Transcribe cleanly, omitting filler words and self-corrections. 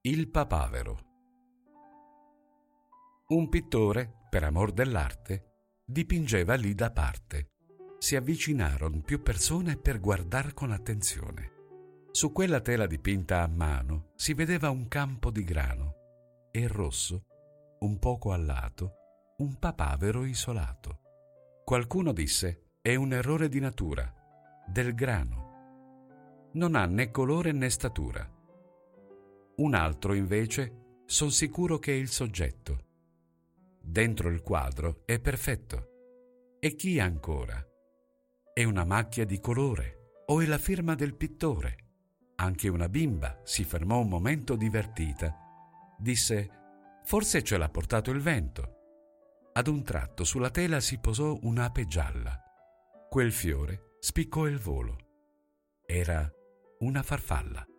Il papavero. Un pittore, per amor dell'arte, dipingeva lì da parte. Si avvicinarono più persone per guardar con attenzione. Su quella tela dipinta a mano si vedeva un campo di grano e rosso, un poco a lato, un papavero isolato. Qualcuno disse: è un errore di natura, del grano. Non ha né colore né statura. Un altro, invece, son sicuro che è il soggetto. Dentro il quadro è perfetto. E chi ancora? È una macchia di colore o è la firma del pittore? Anche una bimba si fermò un momento divertita. Disse: forse ce l'ha portato il vento. Ad un tratto sulla tela si posò un'ape gialla. Quel fiore spiccò il volo. Era una farfalla.